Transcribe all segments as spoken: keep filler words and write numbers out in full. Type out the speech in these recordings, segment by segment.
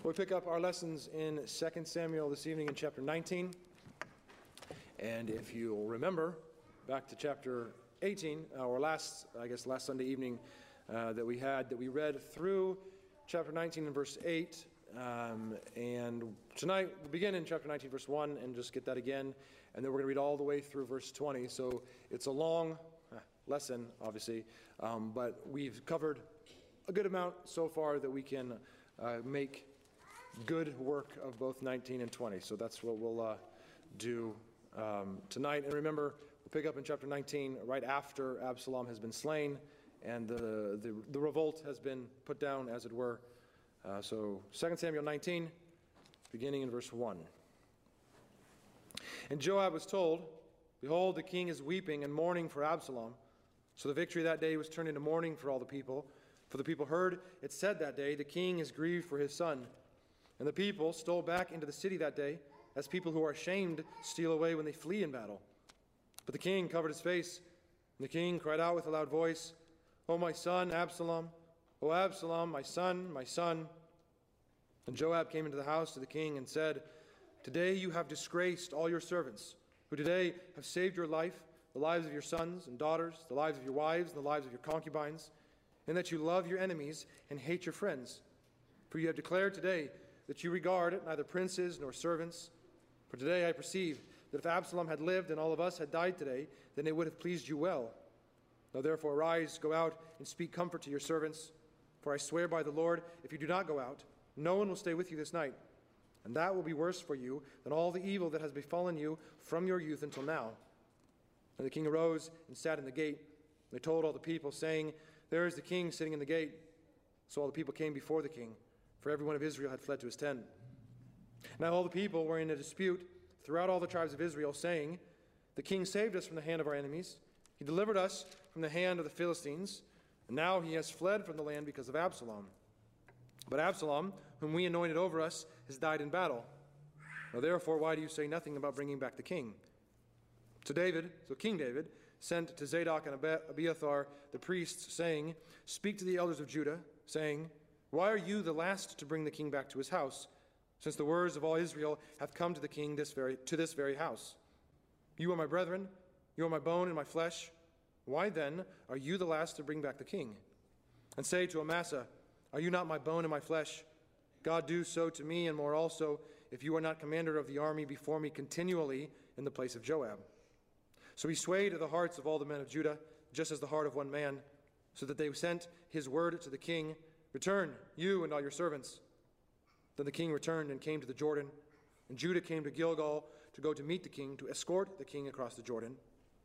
We pick up our lessons in Second Samuel this evening in chapter nineteen. And if you'll remember, back to chapter eighteen, or last, I guess, last Sunday evening uh, that we had, that we read through chapter nineteen and verse eight. Um, and tonight we'll begin in chapter nineteen, verse one, and just get that again. And then we're going to read all the way through verse twenty. So it's a long uh, lesson, obviously, um, but we've covered a good amount so far that we can uh, make good work of both nineteen and twenty. So that's what we'll uh, do um, tonight. And remember, we'll pick up in chapter nineteen right after Absalom has been slain and the, the, the revolt has been put down, as it were. Uh, so Second Samuel nineteen, beginning in verse one. And Joab was told, "Behold, the king is weeping and mourning for Absalom." So the victory that day was turned into mourning for all the people. For the people heard it said that day, "The king is grieved for his son." And the people stole back into the city that day, as people who are ashamed steal away when they flee in battle. But the king covered his face, and the king cried out with a loud voice, "O my son, Absalom! O Absalom, my son, my son!" And Joab came into the house to the king and said, "Today you have disgraced all your servants, who today have saved your life, the lives of your sons and daughters, the lives of your wives, and the lives of your concubines, and that you love your enemies and hate your friends. For you have declared today that you regard neither princes nor servants. For today I perceive that if Absalom had lived and all of us had died today, then it would have pleased you well. Now therefore arise, go out, and speak comfort to your servants. For I swear by the Lord, if you do not go out, no one will stay with you this night. And that will be worse for you than all the evil that has befallen you from your youth until now." And the king arose and sat in the gate. They told all the people, saying, "There is the king sitting in the gate." So all the people came before the king, for everyone of Israel had fled to his tent. Now all the people were in a dispute throughout all the tribes of Israel, saying, "The king saved us from the hand of our enemies. He delivered us from the hand of the Philistines, and now he has fled from the land because of Absalom. But Absalom, whom we anointed over us, has died in battle. Now therefore, why do you say nothing about bringing back the king?" So David, so King David, sent to Zadok and Abiathar the priests, saying, "Speak to the elders of Judah, saying, why are you the last to bring the king back to his house, since the words of all Israel have come to the king this very, to this very house? You are my brethren, you are my bone and my flesh. Why then are you the last to bring back the king? And say to Amasa, are you not my bone and my flesh? God do so to me and more also, if you are not commander of the army before me continually in the place of Joab." So he swayed the hearts of all the men of Judah, just as the heart of one man, so that they sent his word to the king, "Return, you and all your servants." Then the king returned and came to the Jordan, and Judah came to Gilgal to go to meet the king, to escort the king across the Jordan.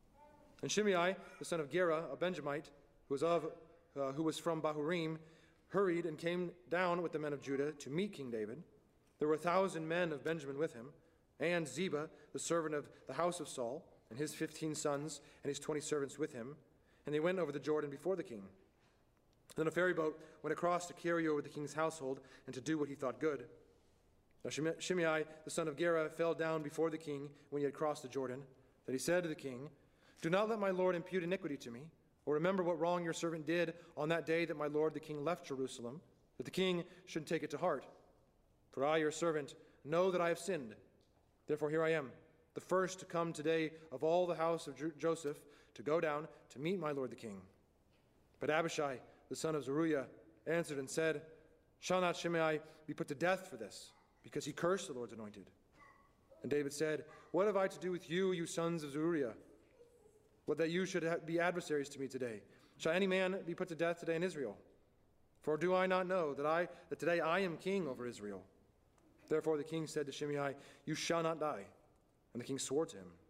And Shimei, the son of Gera, a Benjamite, who was, of, uh, who was from Bahurim, hurried and came down with the men of Judah to meet King David. There were a thousand men of Benjamin with him, and Ziba, the servant of the house of Saul, and his fifteen sons and his twenty servants with him, and they went over the Jordan before the king. Then a ferry boat went across to carry over the king's household and to do what he thought good. Now Shimei, the son of Gera, fell down before the king when he had crossed the Jordan, that he said to the king, "Do not let my lord impute iniquity to me, or remember what wrong your servant did on that day that my lord the king left Jerusalem, that the king shouldn't take it to heart. For I, your servant, know that I have sinned. Therefore here I am, the first to come today of all the house of Joseph, to go down to meet my lord the king." But Abishai, the son of Zeruiah, answered and said, "Shall not Shimei be put to death for this, because he cursed the Lord's anointed?" And David said, "What have I to do with you, you sons of Zeruiah? What that you should be adversaries to me today? Shall any man be put to death today in Israel? For do I not know that I that today I am king over Israel?" Therefore the king said to Shimei, "You shall not die." And the king swore to him.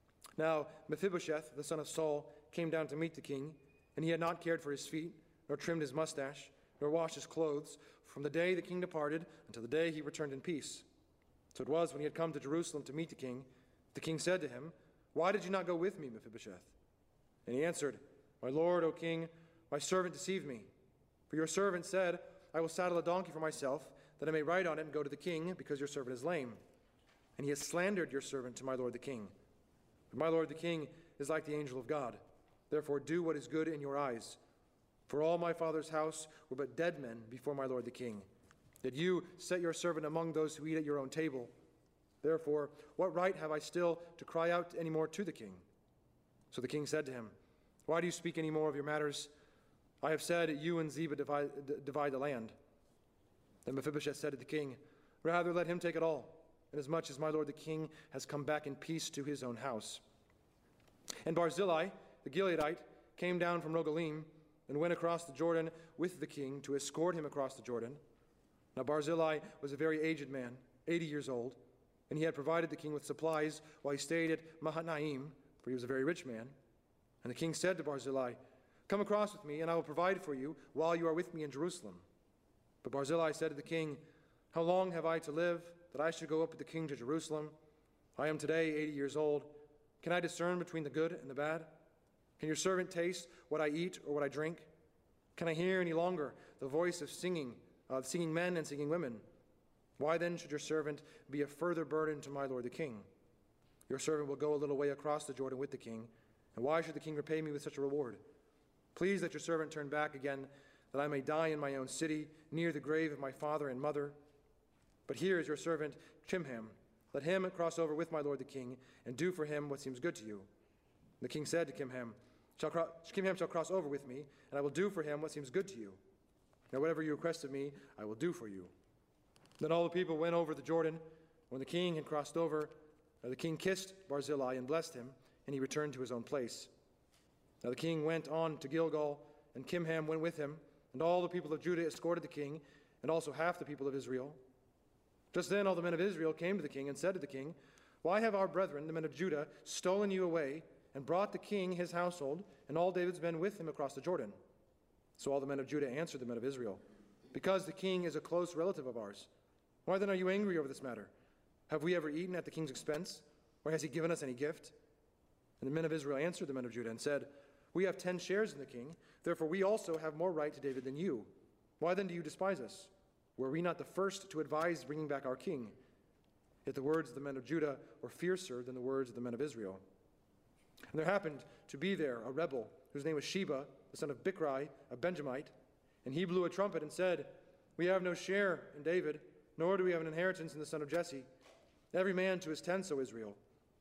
Now Mephibosheth, the son of Saul, came down to meet the king, and he had not cared for his feet, nor trimmed his mustache, nor washed his clothes, from the day the king departed until the day he returned in peace. So it was when he had come to Jerusalem to meet the king, the king said to him, "Why did you not go with me, Mephibosheth?" And he answered, "My lord, O king, my servant deceived me. For your servant said, I will saddle a donkey for myself, that I may ride on it and go to the king, because your servant is lame. And he has slandered your servant to my lord the king. But my lord the king is like the angel of God. Therefore do what is good in your eyes. For all my father's house were but dead men before my lord the king. Yet you set your servant among those who eat at your own table. Therefore, what right have I still to cry out any more to the king?" So the king said to him, "Why do you speak any more of your matters? I have said, you and Ziba divide, d- divide the land." Then Mephibosheth said to the king, "Rather let him take it all, inasmuch as my lord the king has come back in peace to his own house." And Barzillai, the Gileadite, came down from Rogelim and went across the Jordan with the king to escort him across the Jordan. Now Barzillai was a very aged man, eighty years old, and he had provided the king with supplies while he stayed at Mahanaim, for he was a very rich man. And the king said to Barzillai, "Come across with me, and I will provide for you while you are with me in Jerusalem." But Barzillai said to the king, "How long have I to live, that I should go up with the king to Jerusalem? I am today eighty years old. Can I discern between the good and the bad? Can your servant taste what I eat or what I drink? Can I hear any longer the voice of singing, of singing men and singing women? Why then should your servant be a further burden to my lord the king? Your servant will go a little way across the Jordan with the king, and why should the king repay me with such a reward? Please let your servant turn back again, that I may die in my own city, near the grave of my father and mother. But here is your servant Chimham. Let him cross over with my lord the king, and do for him what seems good to you." The king said to Chimham, shall cro- Chimham shall cross over with me, and I will do for him what seems good to you. Now whatever you request of me, I will do for you. Then all the people went over the Jordan. When the king had crossed over, the king kissed Barzillai and blessed him, and he returned to his own place. Now the king went on to Gilgal, and Chimham went with him, and all the people of Judah escorted the king, and also half the people of Israel. Just then all the men of Israel came to the king and said to the king, "Why have our brethren, the men of Judah, stolen you away, and brought the king, his household, and all David's men with him across the Jordan?" So all the men of Judah answered the men of Israel, "Because the king is a close relative of ours. Why then are you angry over this matter? Have we ever eaten at the king's expense, or has he given us any gift?" And the men of Israel answered the men of Judah and said, "We have ten shares in the king, therefore we also have more right to David than you. Why then do you despise us? Were we not the first to advise bringing back our king?" Yet the words of the men of Judah were fiercer than the words of the men of Israel. And there happened to be there a rebel, whose name was Sheba, the son of Bichri, a Benjamite, and he blew a trumpet and said, "We have no share in David, nor do we have an inheritance in the son of Jesse. Every man to his tents, O Israel."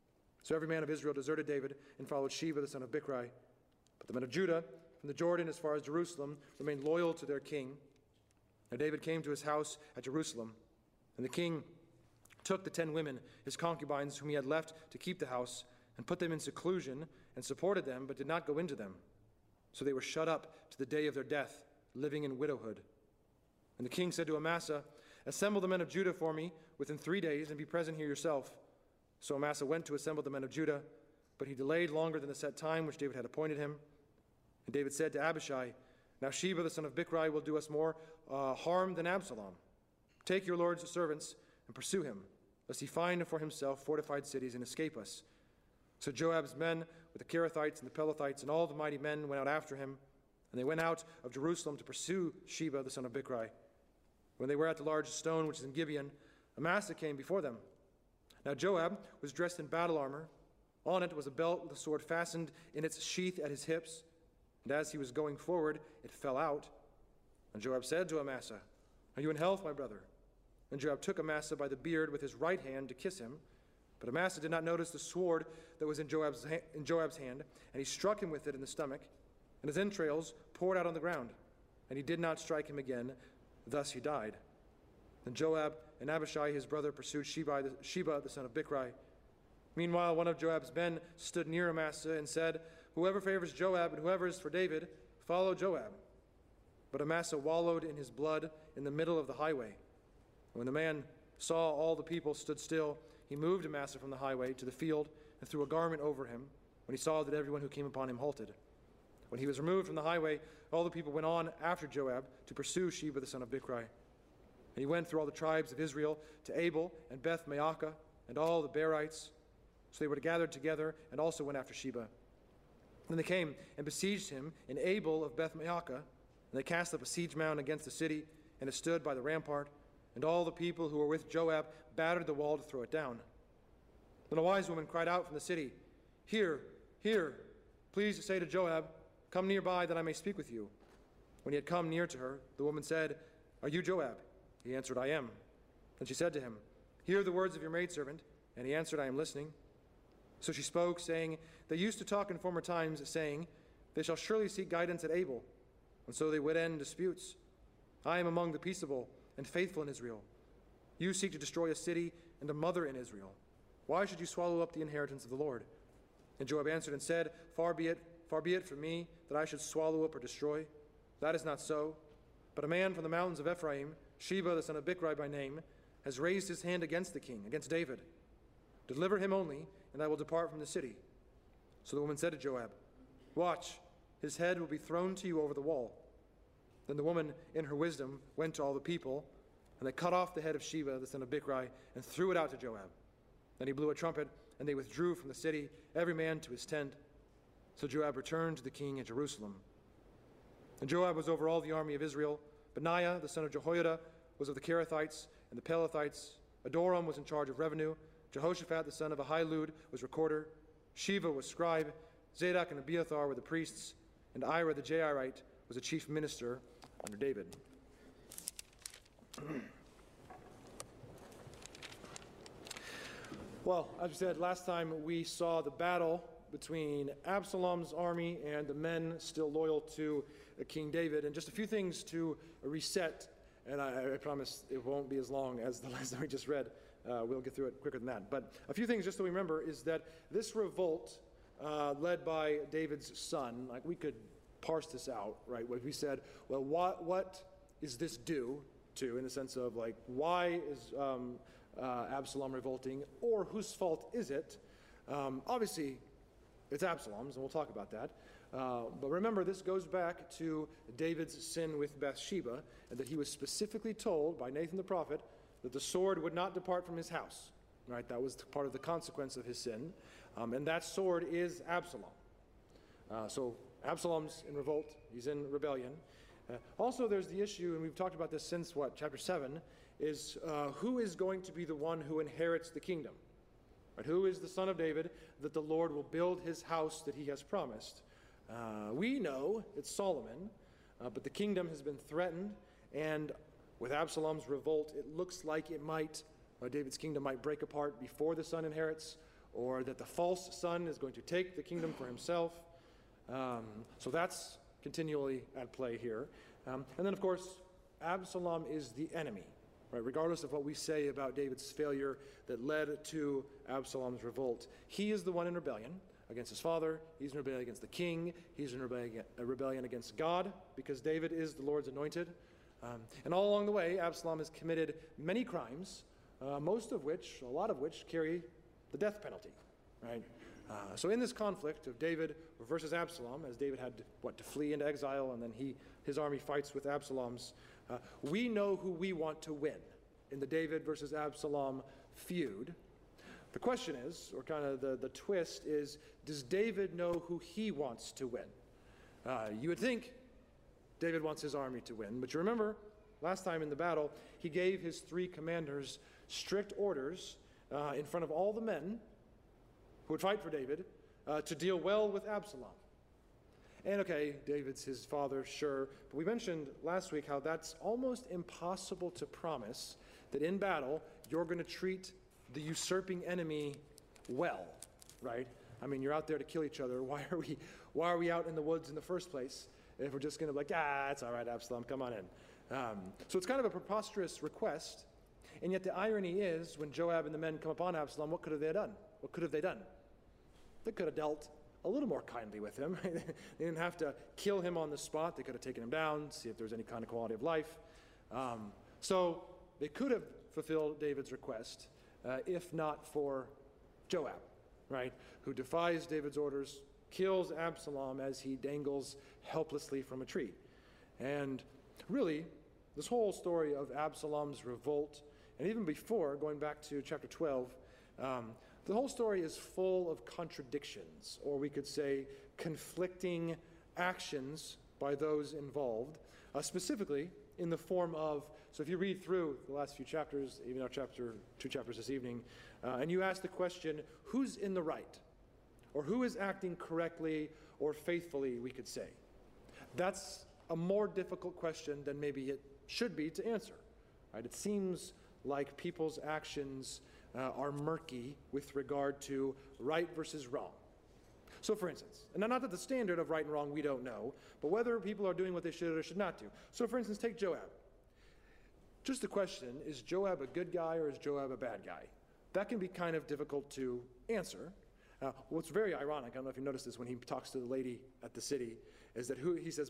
So every man of Israel deserted David and followed Sheba, the son of Bichri. But the men of Judah, from the Jordan as far as Jerusalem, remained loyal to their king. Now David came to his house at Jerusalem, and the king took the ten women, his concubines, whom he had left to keep the house, and put them in seclusion, and supported them, but did not go into them. So they were shut up to the day of their death, living in widowhood. And the king said to Amasa, "Assemble the men of Judah for me within three days, and be present here yourself." So Amasa went to assemble the men of Judah, but he delayed longer than the set time which David had appointed him. And David said to Abishai, "Now Sheba the son of Bichri will do us more uh, harm than Absalom. Take your lord's servants and pursue him, lest he find for himself fortified cities and escape us." So Joab's men with the Kerethites and the Pelethites and all the mighty men went out after him, and they went out of Jerusalem to pursue Sheba the son of Bichri. When they were at the large stone which is in Gibeon, Amasa came before them. Now Joab was dressed in battle armor. On it was a belt with a sword fastened in its sheath at his hips, and as he was going forward, it fell out. And Joab said to Amasa, "Are you in health, my brother?" And Joab took Amasa by the beard with his right hand to kiss him. But Amasa did not notice the sword that was in Joab's, ha- in Joab's hand, and he struck him with it in the stomach, and his entrails poured out on the ground, and he did not strike him again. Thus he died. Then Joab and Abishai his brother pursued Sheba the, Sheba, the son of Bichri. Meanwhile, one of Joab's men stood near Amasa and said, "Whoever favors Joab and whoever is for David, follow Joab." But Amasa wallowed in his blood in the middle of the highway. When the man saw all the people stood still, he moved Amasa from the highway to the field and threw a garment over him when he saw that everyone who came upon him halted. When he was removed from the highway, all the people went on after Joab to pursue Sheba the son of Bichri. And he went through all the tribes of Israel to Abel and Beth Maacah and all the Berites. So they were gathered together and also went after Sheba. Then they came and besieged him in Abel of Beth Maacah, and they cast up a siege mound against the city, and it stood by the rampart, and all the people who were with Joab battered the wall to throw it down. Then a wise woman cried out from the city, "Here, here, please say to Joab, 'Come nearby that I may speak with you.' When he had come near to her, the woman said, 'Are you Joab?' He answered, I am. And she said to him, Hear the words of your maidservant. And he answered, I am listening. So she spoke, saying, They used to talk in former times, saying, They shall surely seek guidance at Abel, and so they would end disputes. I am among the peaceable and faithful in Israel. You seek to destroy a city and a mother in Israel. Why should you swallow up the inheritance of the Lord? And Joab answered and said, Far be it, far be it from me that I should swallow up or destroy. That is not so. But a man from the mountains of Ephraim, Sheba the son of Bichri by name, has raised his hand against the king, against David. Deliver him only, and I will depart from the city. So the woman said to Joab, Watch, his head will be thrown to you over the wall. Then the woman, in her wisdom, went to all the people, and they cut off the head of Sheba the son of Bichri, and threw it out to Joab. Then he blew a trumpet, and they withdrew from the city, every man to his tent. So Joab returned to the king at Jerusalem. And Joab was over all the army of Israel. Benaiah the son of Jehoiada was of the Kerethites and the Pelethites. Adoram was in charge of revenue. Jehoshaphat the son of Ahilud was recorder. Sheva was scribe. Zadok and Abiathar were the priests. And Ira the Jairite was a chief minister under David. Well, as we said, last time we saw the battle between Absalom's army and the men still loyal to King David. And just a few things to reset, and I, I promise it won't be as long as the last time we just read. Uh, we'll get through it quicker than that. But a few things just so we remember is that this revolt uh, led by David's son, like we could parse this out, right? What we said, well, what, what is this due to, in the sense of like, why is um, uh, Absalom revolting, or whose fault is it? Um, obviously, it's Absalom's, and we'll talk about that. Uh, but remember, this goes back to David's sin with Bathsheba, and that he was specifically told by Nathan the prophet that the sword would not depart from his house. Right? That was part of the consequence of his sin. Um, and that sword is Absalom. Uh, so Absalom's in revolt. He's in rebellion. Uh, also, there's the issue, and we've talked about this since, what, chapter seven, is uh, who is going to be the one who inherits the kingdom? Right? Who is the son of David that the Lord will build his house that he has promised? Uh, we know it's Solomon, uh, but the kingdom has been threatened, and with Absalom's revolt, it looks like it might, uh, David's kingdom might break apart before the son inherits, or that the false son is going to take the kingdom for himself. Um, so that's continually at play here. Um, and then, of course, Absalom is the enemy, right? Regardless of what we say about David's failure that led to Absalom's revolt. He is the one in rebellion against his father. He's in rebellion against the king. He's in rebellion, a rebellion against God, because David is the Lord's anointed. Um, and all along the way, Absalom has committed many crimes, uh, most of which, a lot of which, carry the death penalty, right? Uh, so in this conflict of David versus Absalom, as David had, what, to flee into exile, and then he, his army fights with Absalom's, uh, we know who we want to win in the David versus Absalom feud. The question is, or kind of the, the twist is, does David know who he wants to win? Uh, you would think David wants his army to win, but you remember, last time in the battle, he gave his three commanders strict orders uh, in front of all the men who would fight for David uh, to deal well with Absalom. And okay, David's his father, sure, but we mentioned last week how that's almost impossible to promise that in battle you're going to treat the usurping enemy well, right? I mean, you're out there to kill each other. Why are we, why are we out in the woods in the first place if we're just going to be like, ah, it's all right, Absalom, come on in. Um, so it's kind of a preposterous request, and yet the irony is, when Joab and the men come upon Absalom, what could have they done? What could have they done? They could have dealt a little more kindly with him. They didn't have to kill him on the spot. They could have taken him down, see if there was any kind of quality of life. Um, so they could have fulfilled David's request, uh, if not for Joab, right, who defies David's orders, kills Absalom as he dangles helplessly from a tree. And really, this whole story of Absalom's revolt, and even before, going back to chapter twelve, um, the whole story is full of contradictions, or we could say conflicting actions by those involved, uh, specifically in the form of, so if you read through the last few chapters, even our chapter, two chapters this evening, uh, and you ask the question, who's in the right? Or who is acting correctly or faithfully, we could say. That's a more difficult question than maybe it should be to answer. right? It seems like people's actions uh, are murky with regard to right versus wrong. So for instance, and not that the standard of right and wrong we don't know, but whether people are doing what they should or should not do. So for instance, take Joab. Just the question, is Joab a good guy or is Joab a bad guy? That can be kind of difficult to answer. Uh, what's very ironic, I don't know if you noticed this when he talks to the lady at the city, is that who, he says,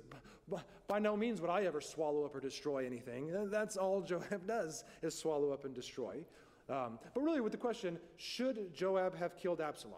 by no means would I ever swallow up or destroy anything. That's all Joab does, is swallow up and destroy. Um, but really with the question, should Joab have killed Absalom?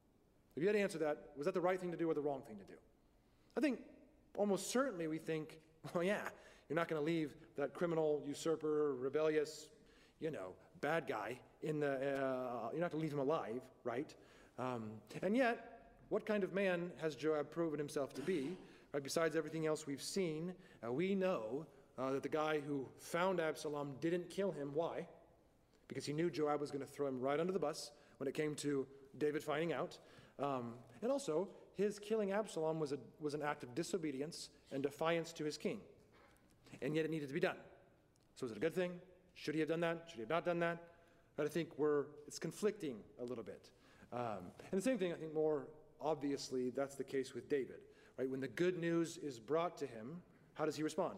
If you had to answer that, was that the right thing to do or the wrong thing to do? I think almost certainly we think, well, yeah, you're not going to leave that criminal, usurper, rebellious, you know, bad guy in the, uh, you're not going to leave him alive, right? Um, and yet, what kind of man has Joab proven himself to be? Right, besides everything else we've seen, uh, we know uh, that the guy who found Absalom didn't kill him. Why? Because he knew Joab was going to throw him right under the bus when it came to David finding out. Um, and also, his killing Absalom was, a, was an act of disobedience and defiance to his king. And yet it needed to be done. So is it a good thing? Should he have done that? Should he have not done that? But I think we're, it's conflicting a little bit. Um, and the same thing, I think more obviously, that's the case with David. Right? When the good news is brought to him, how does he respond?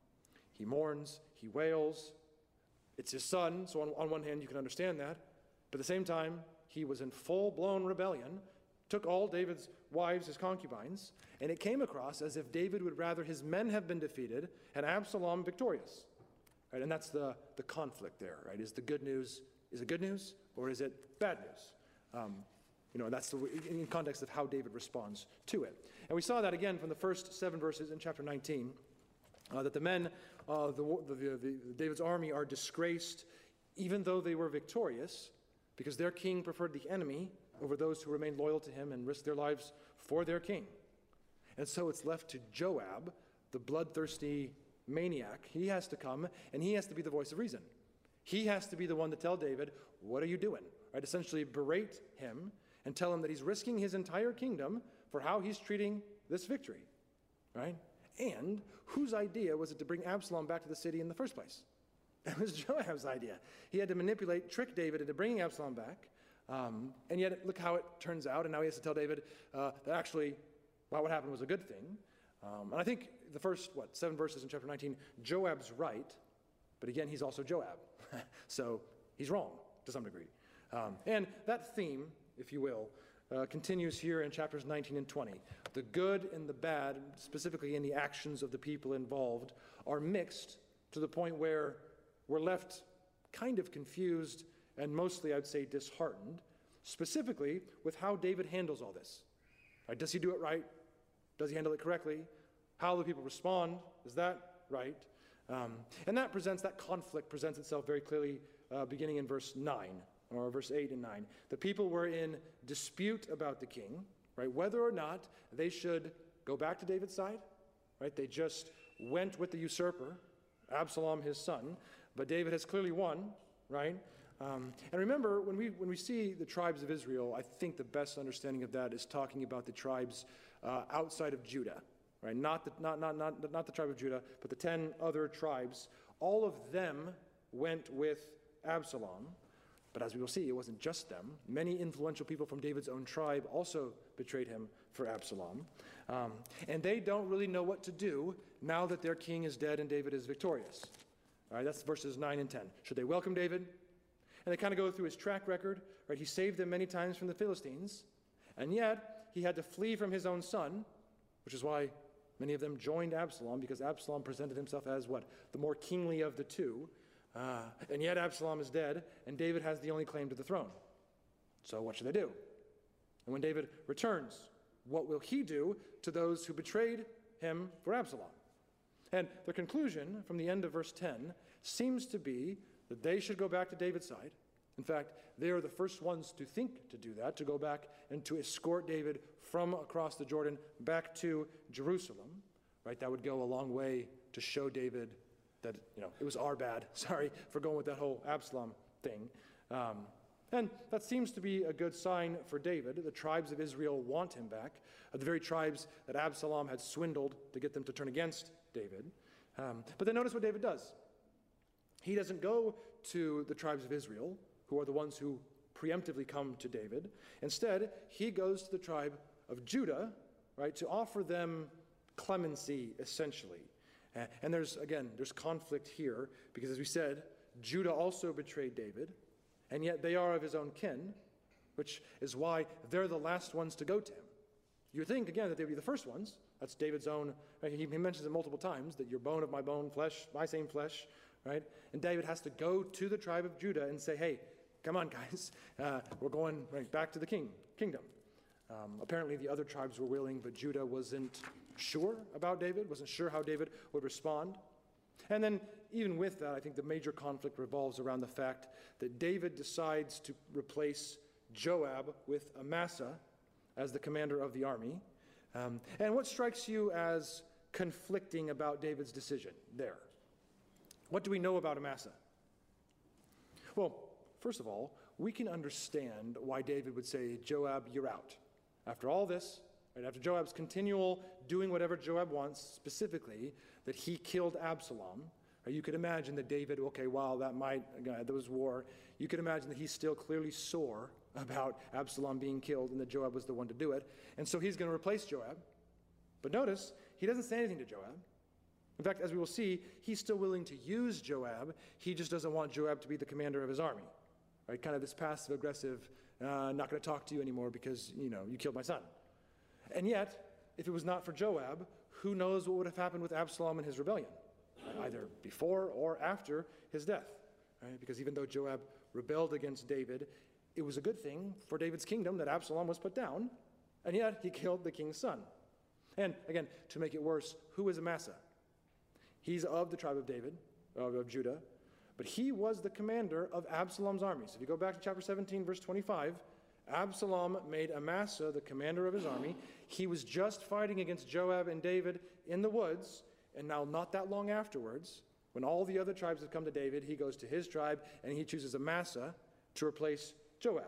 He mourns, he wails. It's his son, so on, on one hand you can understand that. But at the same time, he was in full-blown rebellion, took all David's wives, his concubines, and it came across as if David would rather his men have been defeated and Absalom victorious. Right? And that's the, the conflict there, right? Is the good news, is it good news or is it bad news? Um, you know, that's the, in context of how David responds to it. And we saw that again from the first seven verses in chapter nineteen, uh, that the men, uh, the, the, the, the David's army are disgraced even though they were victorious because their king preferred the enemy over those who remained loyal to him and risked their lives for their king. And so it's left to Joab, the bloodthirsty maniac. He has to come and he has to be the voice of reason. He has to be the one to tell David, what are you doing? Right? Essentially berate him and tell him that he's risking his entire kingdom for how he's treating this victory. Right? And whose idea was it to bring Absalom back to the city in the first place? It was Joab's idea. He had to manipulate, trick David into bringing Absalom back. Um, and yet, look how it turns out. And now he has to tell David uh, that actually, well, what happened was a good thing. Um, and I think the first, what, seven verses in chapter nineteen, Joab's right. But again, he's also Joab. So he's wrong to some degree. Um, and that theme, if you will, uh, continues here in chapters nineteen and twenty. The good and the bad, specifically in the actions of the people involved, are mixed to the point where we're left kind of confused and mostly, I'd say, disheartened, specifically with how David handles all this. Right? Does he do it right? Does he handle it correctly? How the people respond? Is that right? Um, and that presents, that conflict presents itself very clearly uh, beginning in verse nine, or verse eight and nine. The people were in dispute about the king, right? Whether or not they should go back to David's side, right? They just went with the usurper, Absalom, his son, but David has clearly won, right? Um, and remember, when we when we see the tribes of Israel, I think the best understanding of that is talking about the tribes uh, outside of Judah, right? Not the, not, not, not, not the tribe of Judah, but the ten other tribes. All of them went with Absalom. But as we will see, it wasn't just them. Many influential people from David's own tribe also betrayed him for Absalom. Um, and they don't really know what to do now that their king is dead and David is victorious. All right, that's verses nine and ten. Should they welcome David? And they kind of go through his track record. Right, he saved them many times from the Philistines. And yet, he had to flee from his own son, which is why many of them joined Absalom, because Absalom presented himself as what? The more kingly of the two. Uh, and yet Absalom is dead, and David has the only claim to the throne. So what should they do? And when David returns, what will he do to those who betrayed him for Absalom? And the conclusion from the end of verse ten seems to be that they should go back to David's side. In fact, they are the first ones to think to do that, to go back and to escort David from across the Jordan back to Jerusalem. Right? That would go a long way to show David that, you know, it was our bad, sorry, for going with that whole Absalom thing. Um, and that seems to be a good sign for David. The tribes of Israel want him back, uh, the very tribes that Absalom had swindled to get them to turn against David. Um, but then notice what David does. He doesn't go to the tribes of Israel, who are the ones who preemptively come to David. Instead, he goes to the tribe of Judah, right, to offer them clemency, essentially. Uh, and there's, again, there's conflict here, because as we said, Judah also betrayed David, and yet they are of his own kin, which is why they're the last ones to go to him. You would think, again, that they would be the first ones. That's David's own, right? he, he mentions it multiple times, that you're bone of my bone, flesh, my same flesh, right? And David has to go to the tribe of Judah and say, hey, come on, guys, uh, we're going right back to the king, kingdom. Um, apparently the other tribes were willing, but Judah wasn't sure about David, wasn't sure how David would respond. And then even with that, I think the major conflict revolves around the fact that David decides to replace Joab with Amasa as the commander of the army. Um, and what strikes you as conflicting about David's decision there? What do we know about Amasa? Well, first of all, we can understand why David would say, Joab, you're out. After all this, right, after Joab's continual doing whatever Joab wants, specifically that he killed Absalom, right, you could imagine that David, okay, while that might, again, there was war, you could imagine that he's still clearly sore about Absalom being killed and that Joab was the one to do it. And so he's going to replace Joab. But notice, he doesn't say anything to Joab. In fact, as we will see, he's still willing to use Joab. He just doesn't want Joab to be the commander of his army. Right? Kind of this passive-aggressive, uh, not going to talk to you anymore because, you know, you killed my son. And yet, if it was not for Joab, who knows what would have happened with Absalom and his rebellion, right? Either before or after his death. Right? Because even though Joab rebelled against David, it was a good thing for David's kingdom that Absalom was put down, and yet he killed the king's son. And again, to make it worse, who is Amasa? He's of the tribe of David, of, of Judah, but he was the commander of Absalom's army. So if you go back to chapter seventeen, verse twenty-five, Absalom made Amasa the commander of his army. He was just fighting against Joab and David in the woods, and now not that long afterwards, when all the other tribes have come to David, he goes to his tribe and he chooses Amasa to replace Joab.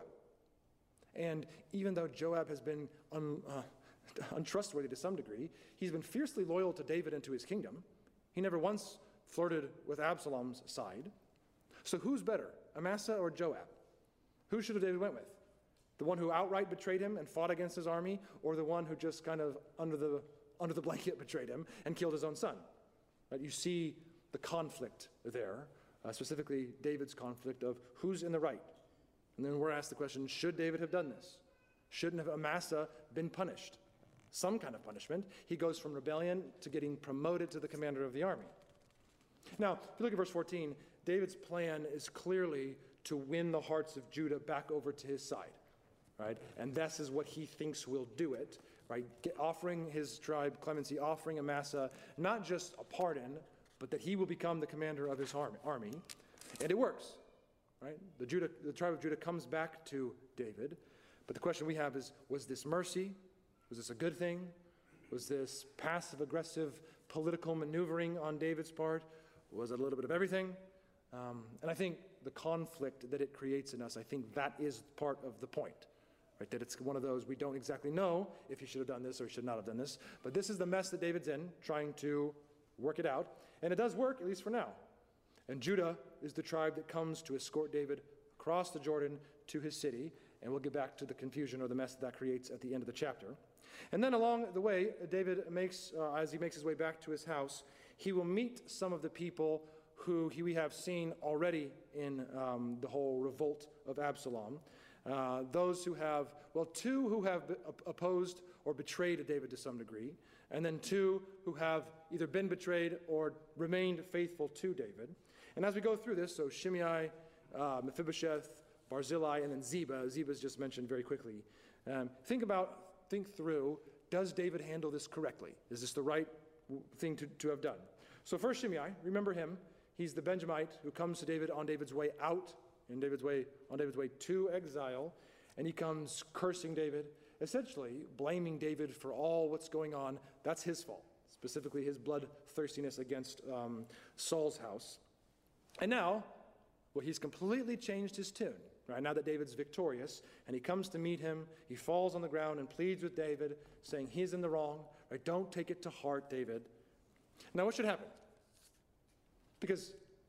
And even though Joab has been un, uh, untrustworthy to some degree, he's been fiercely loyal to David and to his kingdom. He never once flirted with Absalom's side. So who's better, Amasa or Joab? Who should have David went with? The one who outright betrayed him and fought against his army, or the one who just kind of under the, under the blanket betrayed him and killed his own son? Right? You see the conflict there, uh, specifically David's conflict of who's in the right. And then we're asked the question, should David have done this? Shouldn't have Amasa been punished? Some kind of punishment. He goes from rebellion to getting promoted to the commander of the army. Now, if you look at verse fourteen, David's plan is clearly to win the hearts of Judah back over to his side, right? And this is what he thinks will do it, right? Get, offering his tribe clemency, offering Amasa not just a pardon, but that he will become the commander of his army. And it works. Right? The, Judah, the tribe of Judah comes back to David. But the question we have is, was this mercy? Was this a good thing? Was this passive-aggressive political maneuvering on David's part? Was it a little bit of everything? Um, and I think the conflict that it creates in us, I think that is part of the point. Right? That it's one of those, we don't exactly know if he should have done this or should not have done this. But this is the mess that David's in, trying to work it out. And it does work, at least for now. And Judah is the tribe that comes to escort David across the Jordan to his city. And we'll get back to the confusion or the mess that, that creates at the end of the chapter. And then along the way, David makes, uh, as he makes his way back to his house, he will meet some of the people who he, we have seen already in um, the whole revolt of Absalom. Uh, those who have, well, two who have opposed or betrayed David to some degree, and then two who have either been betrayed or remained faithful to David. And as we go through this, so Shimei, uh, Mephibosheth, Barzillai, and then Ziba. Ziba is just mentioned very quickly. Um, think about, think through, does David handle this correctly? Is this the right thing to, to have done? So first Shimei, remember him. He's the Benjamite who comes to David on David's way out, in David's way, on David's way to exile, and he comes cursing David, essentially blaming David for all what's going on. That's his fault, specifically his bloodthirstiness against um, Saul's house. And now, well, he's completely changed his tune, right? Now that David's victorious, and he comes to meet him, he falls on the ground and pleads with David, saying he's in the wrong, right? Don't take it to heart, David. Now, what should happen? Because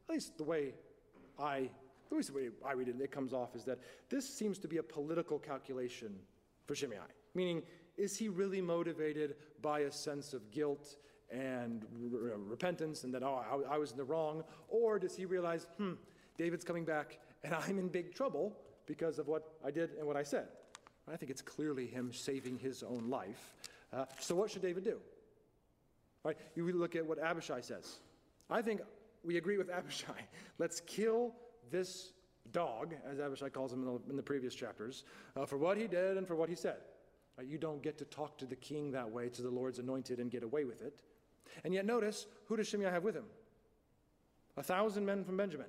at least the way I, at least the way I read it, it comes off is that this seems to be a political calculation for Shimei. Meaning, is he really motivated by a sense of guilt and r- repentance and that, oh, I, I was in the wrong? Or does he realize, hmm, David's coming back and I'm in big trouble because of what I did and what I said? I think it's clearly him saving his own life. Uh, so what should David do? Right? You look at what Abishai says. I think we agree with Abishai. Let's kill this dog, as Abishai calls him in the, in the previous chapters, uh, for what he did and for what he said. Right? You don't get to talk to the king that way, to the Lord's anointed, and get away with it. And yet notice, who does Shimei have with him? A thousand men from Benjamin.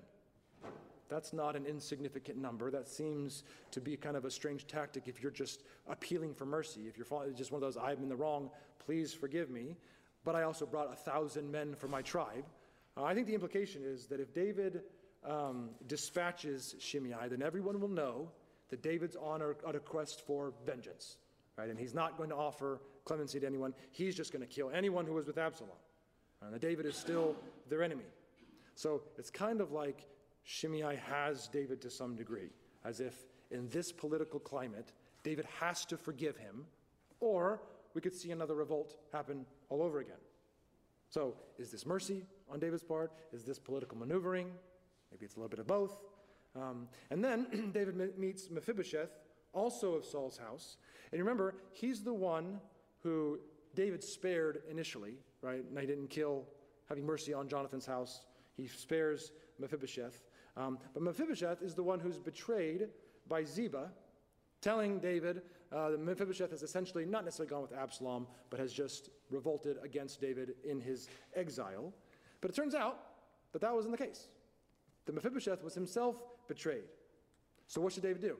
That's not an insignificant number. That seems to be kind of a strange tactic if you're just appealing for mercy. If you're just one of those, I'm in the wrong, please forgive me, but I also brought a thousand men for my tribe. Uh, I think the implication is that if David um, dispatches Shimei, then everyone will know that David's on a, on a quest for vengeance, right? And he's not going to offer clemency to anyone. He's just going to kill anyone who was with Absalom. And that David is still their enemy. So it's kind of like Shimei has David to some degree, as if in this political climate, David has to forgive him, or we could see another revolt happen all over again. So is this mercy on David's part? Is this political maneuvering? Maybe it's a little bit of both. Um, and then David meets Mephibosheth, also of Saul's house. And remember, he's the one who David spared initially, right? And he didn't kill, having mercy on Jonathan's house. He spares Mephibosheth. Um, but Mephibosheth is the one who's betrayed by Ziba, telling David uh, that Mephibosheth has essentially not necessarily gone with Absalom, but has just revolted against David in his exile. But it turns out that that wasn't the case. That Mephibosheth was himself betrayed. So what should David do?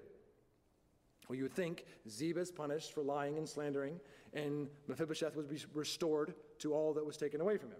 Well, you would think Ziba is punished for lying and slandering, and Mephibosheth would be restored to all that was taken away from him.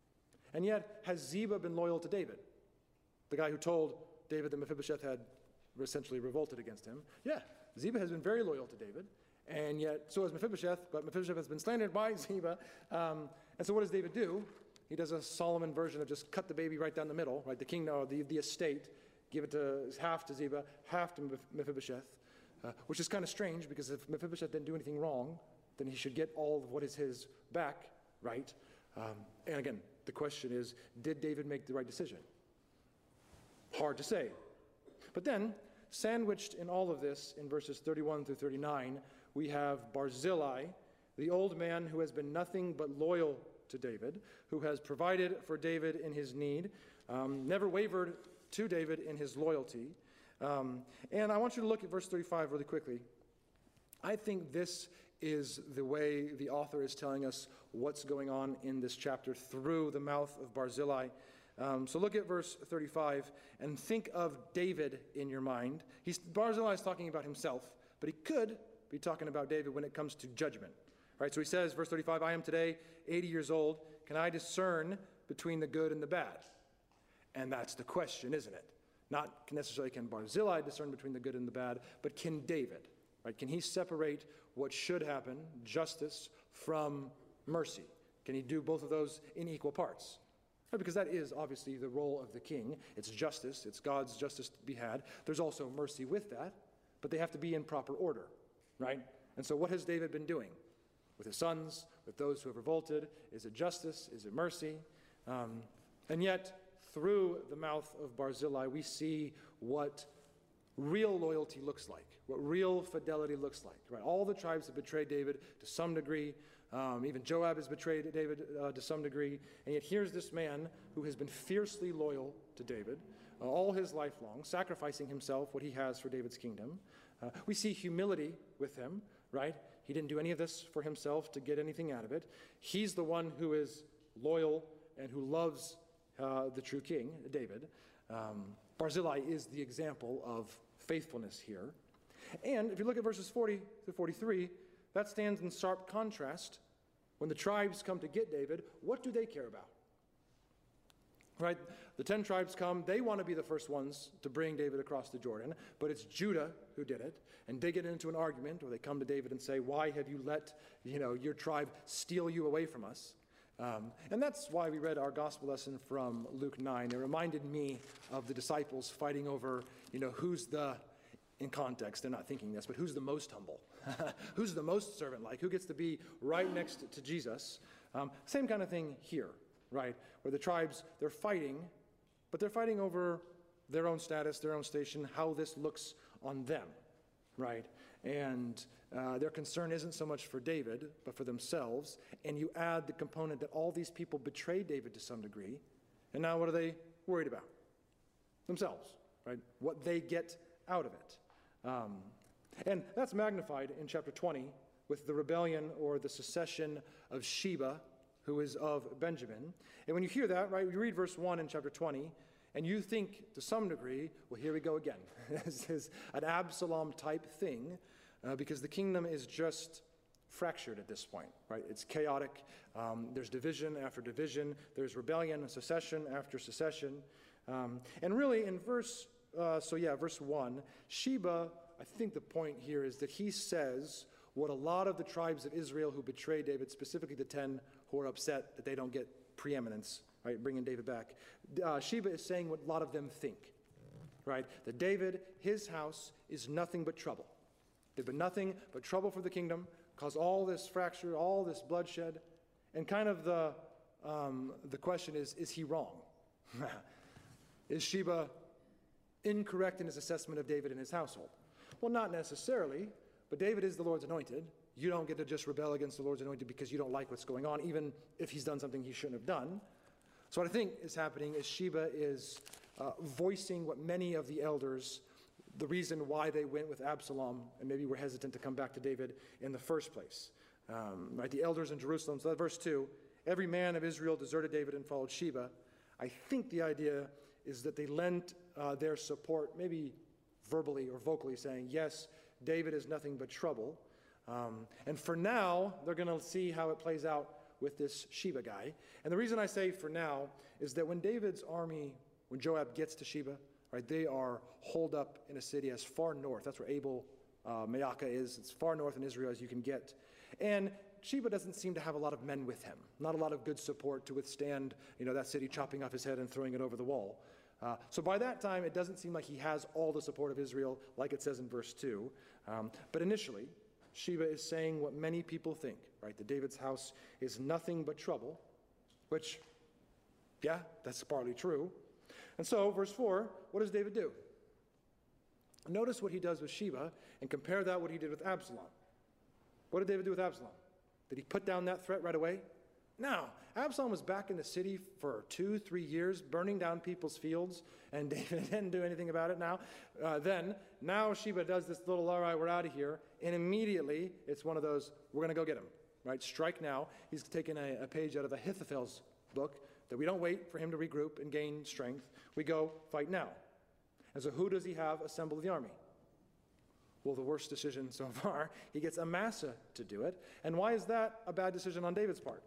And yet, has Ziba been loyal to David? The guy who told David that Mephibosheth had essentially revolted against him. Yeah, Ziba has been very loyal to David, and yet so has Mephibosheth, but Mephibosheth has been slandered by Ziba. Um, and so what does David do? He does a Solomon version of just cut the baby right down the middle, right? The king, no, the, the estate, give it to half to Ziba, half to Mephibosheth, uh, which is kind of strange because if Mephibosheth didn't do anything wrong, then he should get all of what is his back, right? Um, and again, the question is, did David make the right decision? Hard to say. But then, sandwiched in all of this, in verses thirty-one through thirty-nine, we have Barzillai, the old man who has been nothing but loyal to David, who has provided for David in his need, um, never wavered to David in his loyalty. Um, and I want you to look at verse thirty-five really quickly. I think this is the way the author is telling us what's going on in this chapter through the mouth of Barzillai. Um, so look at verse thirty-five and think of David in your mind. He's, Barzillai is talking about himself, but he could be talking about David when it comes to judgment. Right? So he says, verse thirty-five, I am today eighty years old. Can I discern between the good and the bad? And that's the question, isn't it? Not necessarily can Barzillai discern between the good and the bad, but can David? Right? Can he separate what should happen, justice, from mercy? Can he do both of those in equal parts? Because that is obviously the role of the king. It's justice. It's God's justice to be had. There's also mercy with that, but they have to be in proper order, right? And so what has David been doing? With his sons, with those who have revolted? Is it justice? Is it mercy? Um, and yet, through the mouth of Barzillai, we see what real loyalty looks like, what real fidelity looks like, right? All the tribes have betrayed David to some degree. Um, even Joab has betrayed David uh, to some degree. And yet here's this man who has been fiercely loyal to David uh, all his life long, sacrificing himself, what he has for David's kingdom. Uh, we see humility with him, right? He didn't do any of this for himself to get anything out of it. He's the one who is loyal and who loves uh, the true king, David. Um, Barzillai is the example of faithfulness here. And if you look at verses forty to forty-three, that stands in sharp contrast. When the tribes come to get David, what do they care about? Right? The ten tribes come, they want to be the first ones to bring David across the Jordan, but it's Judah who did it, and they get into an argument, or they come to David and say, why have you let, you know, your tribe steal you away from us? Um, and that's why we read our gospel lesson from Luke nine. It reminded me of the disciples fighting over, you know, who's the, in context, they're not thinking this, but who's the most humble? Who's the most servant-like? Who gets to be right next to Jesus? Um, same kind of thing here, right? Where the tribes, they're fighting, but they're fighting over their own status, their own station, how this looks on them, right? And uh, their concern isn't so much for David, but for themselves. And you add the component that all these people betrayed David to some degree. And now what are they worried about? Themselves, right? What they get out of it. Um, and that's magnified in chapter twenty with the rebellion or the secession of Sheba, who is of Benjamin. And when you hear that, right, you read verse one in chapter twenty, and you think to some degree, well, here we go again. This is an Absalom type thing, uh, because the kingdom is just fractured at this point, right? It's chaotic. Um, there's division after division. There's rebellion and secession after secession. Um, and really in verse, uh, so yeah, verse one, Sheba, I think the point here is that he says what a lot of the tribes of Israel who betrayed David, specifically the ten who are upset that they don't get preeminence, right, bringing David back. Uh, Sheba is saying what a lot of them think, right? That David, his house, is nothing but trouble. They've been nothing but trouble for the kingdom, cause all this fracture, all this bloodshed. And kind of the, um, the question is, is he wrong? Is Sheba incorrect in his assessment of David and his household? Well, not necessarily, but David is the Lord's anointed. You don't get to just rebel against the Lord's anointed because you don't like what's going on, even if he's done something he shouldn't have done. So what I think is happening is Sheba is uh, voicing what many of the elders, the reason why they went with Absalom, and maybe were hesitant to come back to David in the first place. Um, right, the elders in Jerusalem, so that verse two, every man of Israel deserted David and followed Sheba. I think the idea is that they lent uh, their support, maybe verbally or vocally, saying, yes, David is nothing but trouble. Um, and for now, they're going to see how it plays out with this Sheba guy. And the reason I say for now is that when David's army, when Joab gets to Sheba, right, they are holed up in a city as far north. That's where Abel uh, Maacah is. It's far north in Israel as you can get. And Sheba doesn't seem to have a lot of men with him. Not a lot of good support to withstand, you know, that city chopping off his head and throwing it over the wall. Uh, so by that time, it doesn't seem like he has all the support of Israel, like it says in verse two. Um, but initially, Sheba is saying what many people think, right? That David's house is nothing but trouble, which, yeah, that's partly true. And so, verse four, what does David do? Notice what he does with Sheba and compare that what he did with Absalom. What did David do with Absalom? Did he put down that threat right away? No. Absalom was back in the city for two, three years, burning down people's fields, and David didn't do anything about it now. Uh, then, now Sheba does this little, all right, we're out of here, and immediately it's one of those, we're going to go get him, right? Strike now. He's taken a, a page out of Ahithophel's book, that we don't wait for him to regroup and gain strength. We go fight now. And so who does he have assemble the army? Well, the worst decision so far, he gets Amasa to do it. And why is that a bad decision on David's part?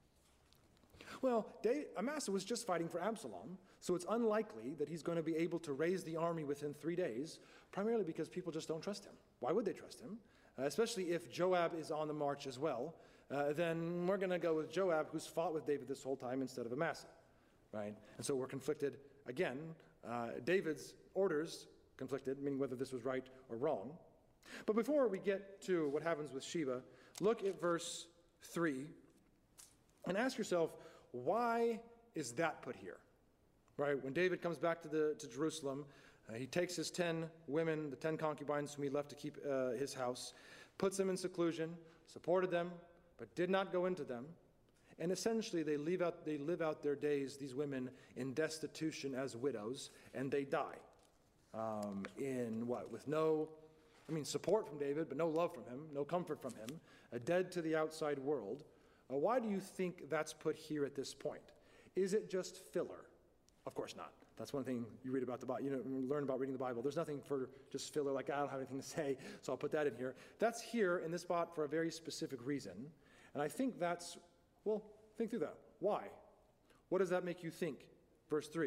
Well, David, Amasa was just fighting for Absalom, so it's unlikely that he's going to be able to raise the army within three days, primarily because people just don't trust him. Why would they trust him? Uh, especially if Joab is on the march as well. Uh, then we're going to go with Joab, who's fought with David this whole time, instead of Amasa, right? And so we're conflicted again. Uh, David's orders conflicted, meaning whether this was right or wrong. But before we get to what happens with Sheba, look at verse three and ask yourself, why is that put here? Right? When David comes back to, the, to Jerusalem, uh, he takes his ten women, the ten concubines whom he left to keep uh, his house, puts them in seclusion, supported them, but did not go into them. And essentially, they live out, they live out their days, these women, in destitution as widows, and they die. Um, in what? With no, I mean, support from David, but no love from him, no comfort from him, uh, dead to the outside world. Uh, why do you think that's put here at this point? Is it just filler? Of course not. That's one thing you read about the Bible. You know, learn about reading the Bible. There's nothing for just filler, like I don't have anything to say, so I'll put that in here. That's here in this spot for a very specific reason. And I think that's, well, think through that. Why? What does that make you think? Verse three.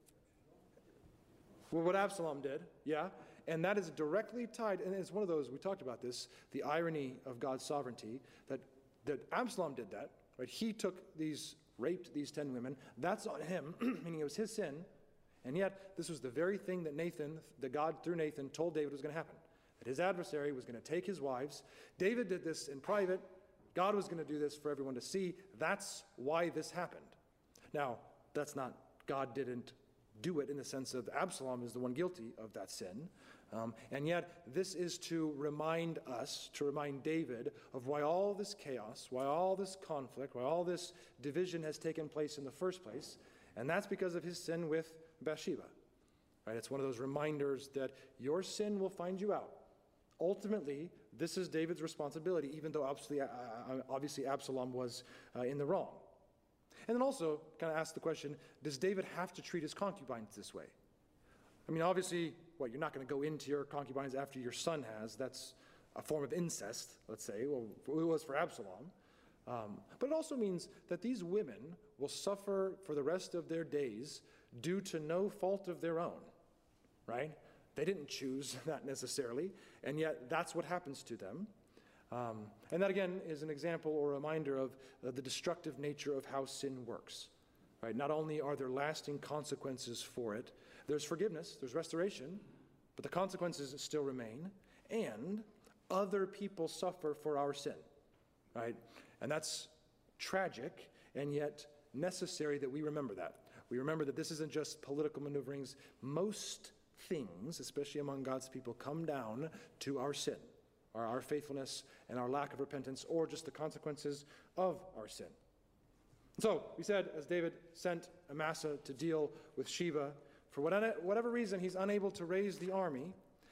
Well, what Absalom did, yeah. And that is directly tied, and it's one of those, we talked about this, the irony of God's sovereignty, that, that Absalom did that, Right? He took these, raped these ten women. That's on him, meaning it was his sin. And yet, this was the very thing that Nathan, that God through Nathan told David was going to happen. That his adversary was going to take his wives. David did this in private. God was going to do this for everyone to see. That's why this happened. Now, that's not, God didn't do it in the sense of Absalom is the one guilty of that sin. Um, and yet, this is to remind us, to remind David of why all this chaos, why all this conflict, why all this division has taken place in the first place. And that's because of his sin with Bathsheba. Right? It's one of those reminders that your sin will find you out. Ultimately, this is David's responsibility, even though obviously, uh, obviously Absalom was uh, in the wrong. And then also, kind of ask the question, does David have to treat his concubines this way? I mean, obviously, what, you're not going to go into your concubines after your son has. That's a form of incest, let's say. Well, it was for Absalom. Um, but it also means that these women will suffer for the rest of their days due to no fault of their own, right? They didn't choose that necessarily, and yet that's what happens to them. Um, and that, again, is an example or reminder of uh, the destructive nature of how sin works. Right? Not only are there lasting consequences for it, there's forgiveness, there's restoration, but the consequences still remain, and other people suffer for our sin. Right? And that's tragic, and yet necessary that we remember that. We remember that this isn't just political maneuverings. Most things, especially among God's people, come down to our sin, or our faithfulness and our lack of repentance, or just the consequences of our sin. So, we said, as David sent Amasa to deal with Sheba, for whatever reason, he's unable to raise the army.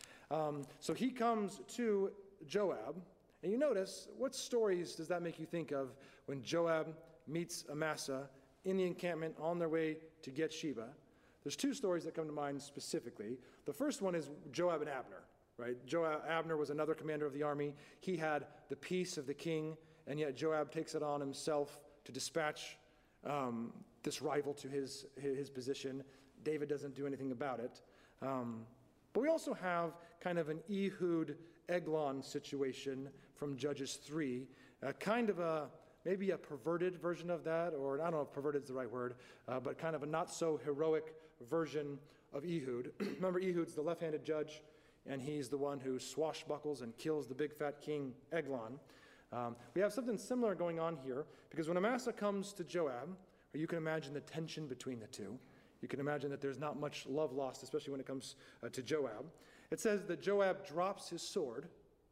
Um, so he comes to Joab, and you notice, what stories does that make you think of when Joab meets Amasa in the encampment on their way to get Sheba? There's two stories that come to mind specifically. The first one is Joab and Abner. Right? Joab, Abner was another commander of the army. He had the peace of the king, and yet Joab takes it on himself to dispatch um, this rival to his, his position. David doesn't do anything about it. Um, but we also have kind of an Ehud Eglon situation from Judges three, uh, kind of a, maybe a perverted version of that, or I don't know if perverted is the right word, uh, but kind of a not so heroic version of Ehud. Remember, Ehud's the left-handed judge, and he's the one who swashbuckles and kills the big fat king Eglon. Um, we have something similar going on here, because when Amasa comes to Joab, or you can imagine the tension between the two. You can imagine that there's not much love lost, especially when it comes uh, to Joab. It says that Joab drops his sword,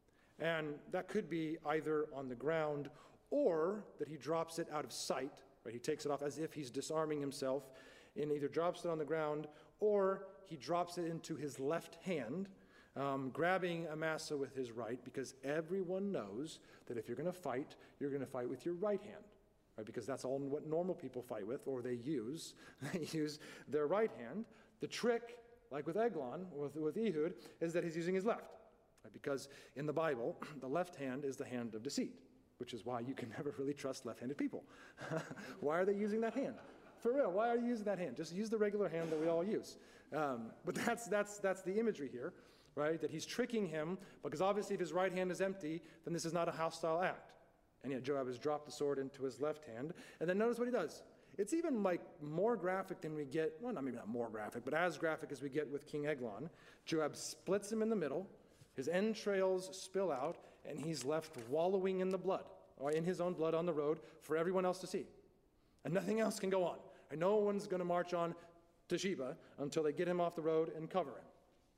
and that could be either on the ground or that he drops it out of sight. Right? He takes it off as if he's disarming himself, and either drops it on the ground or he drops it into his left hand, Um, grabbing Amasa with his right, because everyone knows that if you're going to fight, you're going to fight with your right hand, right? Because that's all what normal people fight with, or they use. They use their right hand. The trick, like with Eglon, with, with Ehud, is that he's using his left, right? Because in the Bible, the left hand is the hand of deceit, which is why you can never really trust left-handed people. Why are they using that hand? For real, why are you using that hand? Just use the regular hand that we all use. Um, but that's, that's, that's the imagery here. Right, that he's tricking him, because obviously if his right hand is empty, then this is not a hostile act. And yet Joab has dropped the sword into his left hand. And then notice what he does. It's even like more graphic than we get, well, not maybe not more graphic, but as graphic as we get with King Eglon. Joab splits him in the middle, his entrails spill out, and he's left wallowing in the blood, or in his own blood on the road for everyone else to see. And nothing else can go on. And no one's going to march on to Sheba until they get him off the road and cover him.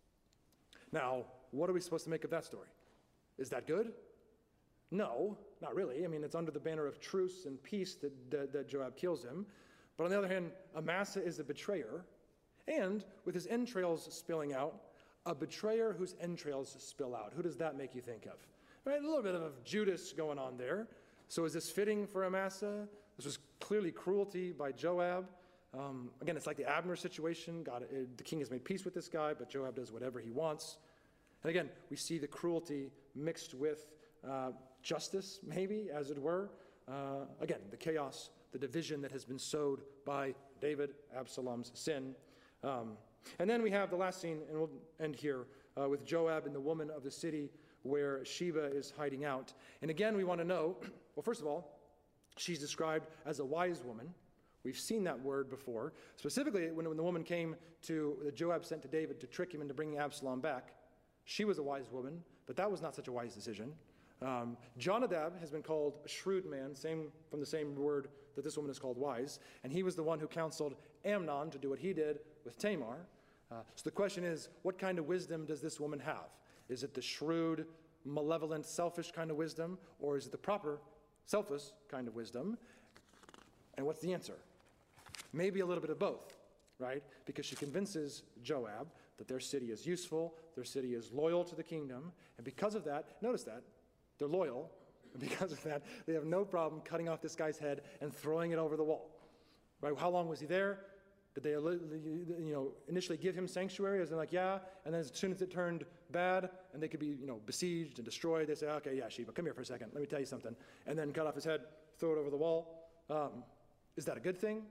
Now, what are we supposed to make of that story? Is that good? No, not really. I mean, it's under the banner of truce and peace that, that, that Joab kills him. But on the other hand, Amasa is a betrayer, and with his entrails spilling out, a betrayer whose entrails spill out. Who does that make you think of? Right, a little bit of Judas going on there. So is this fitting for Amasa? This was clearly cruelty by Joab. Um, again, it's like the Abner situation. God, uh, the king has made peace with this guy, but Joab does whatever he wants. And again, we see the cruelty mixed with uh, justice, maybe, as it were. Uh, again, the chaos, the division that has been sowed by David, Absalom's sin. Um, and then we have the last scene, and we'll end here, uh, with Joab and the woman of the city where Sheba is hiding out. And again, we want to know, well, first of all, She's described as a wise woman. We've seen that word before. Specifically, when, when the woman came to, that Joab sent to David to trick him into bringing Absalom back, she was a wise woman, but that was not such a wise decision. Um, Jonadab has been called a shrewd man, same from the same word that this woman is called wise, and he was the one who counseled Amnon to do what he did with Tamar. Uh, so the question is, what kind of wisdom does this woman have? Is it the shrewd, malevolent, selfish kind of wisdom, or is it the proper, selfless kind of wisdom? And what's the answer? Maybe a little bit of both, right? Because she convinces Joab that their city is useful, their city is loyal to the kingdom, and because of that, notice that, they're loyal, and because of that, they have no problem cutting off this guy's head and throwing it over the wall. Right? How long was he there? Did they, you know, initially give him sanctuary? As in like, yeah, and then as soon as it turned bad and they could be, you know, besieged and destroyed, they say, okay, yeah, Sheba, come here for a second. Let me tell you something. And then cut off his head, throw it over the wall. Um, is that a good thing?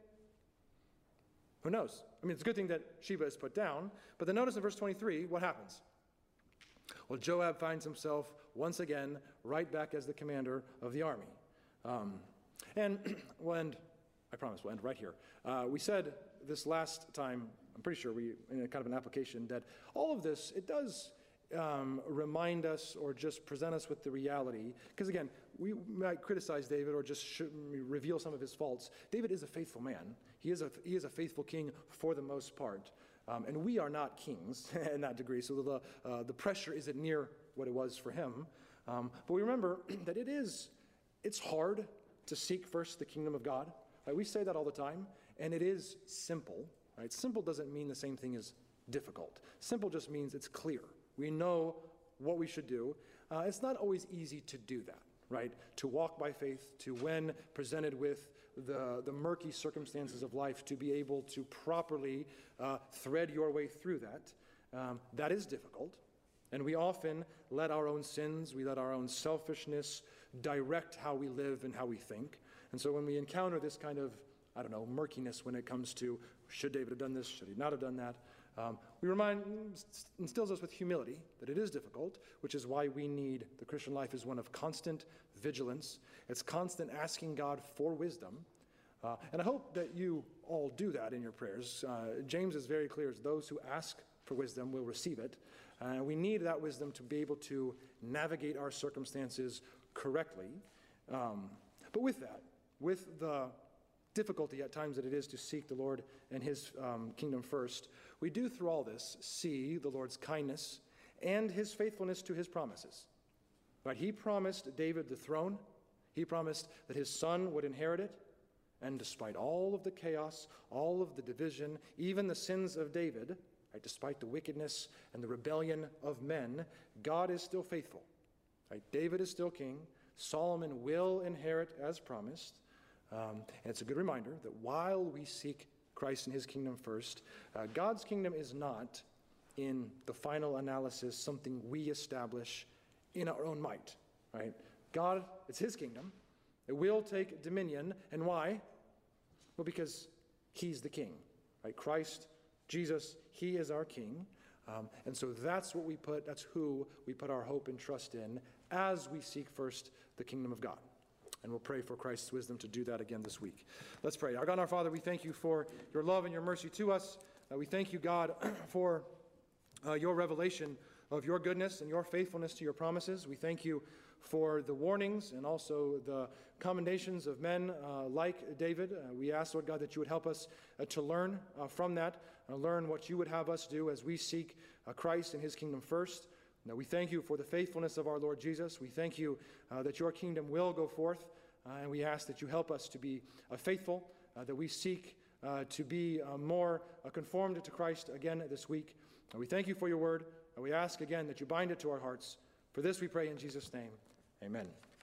Who knows? I mean, it's a good thing that Sheba is put down. But then notice in verse twenty-three, what happens? Well, Joab finds himself once again right back as the commander of the army. Um, and we'll end, I promise we'll end right here. Uh, we said this last time, I'm pretty sure we, in a kind of an application, that all of this, it does um, remind us or just present us with the reality. Because again, we might criticize David or just sh- reveal some of his faults. David is a faithful man. He is a, he is a faithful king for the most part. Um, and we are not kings in that degree, so the, uh, the pressure isn't near what it was for him. Um, but we remember that it is, it's hard to seek first the kingdom of God. Right? We say that all the time, and it is simple. Right? Simple doesn't mean the same thing as difficult. Simple just means it's clear. We know what we should do. Uh, it's not always easy to do that, right? To walk by faith, to when presented with the, the murky circumstances of life, to be able to properly uh, thread your way through that. Um, that is difficult. And we often let our own sins, we let our own selfishness direct how we live and how we think. And so when we encounter this kind of, I don't know, murkiness when it comes to, should David have done this, should he not have done that, um, we remind, instills us with humility that it is difficult, which is why we need, the Christian life is one of constant vigilance. It's constant asking God for wisdom. Uh, and I hope that you all do that in your prayers. Uh, James is very clear, as those who ask for wisdom will receive it. And uh, we need that wisdom to be able to navigate our circumstances correctly. Um, but with that, with the difficulty at times that it is to seek the Lord and his um, kingdom first, we do through all this see the Lord's kindness and his faithfulness to his promises. Right? He promised David the throne. He promised that his son would inherit it. And despite all of the chaos, all of the division, even the sins of David, right, despite the wickedness and the rebellion of men, God is still faithful. Right? David is still king. Solomon will inherit as promised. Um, and it's a good reminder that while we seek Christ and his kingdom first, uh, God's kingdom is not, in the final analysis, something we establish in our own might. Right? God, it's his kingdom. It will take dominion. And why? Well, because he's the king. Right? Christ, Jesus, he is our king. Um, and so that's what we put, that's who we put our hope and trust in as we seek first the kingdom of God. And we'll pray for Christ's wisdom to do that again this week. Let's pray. Our God and our Father, we thank you for your love and your mercy to us. Uh, we thank you, God, for uh, your revelation of your goodness and your faithfulness to your promises. We thank you for the warnings and also the commendations of men uh, like David. Uh, we ask, Lord God, that you would help us uh, to learn uh, from that, uh, learn what you would have us do as we seek uh, Christ and his kingdom first. Now, we thank you for the faithfulness of our Lord Jesus. We thank you uh, that your kingdom will go forth, uh, and we ask that you help us to be uh, faithful, uh, that we seek uh, to be uh, more uh, conformed to Christ again this week. And we thank you for your word, and we ask again that you bind it to our hearts. For this we pray in Jesus' name. Amen.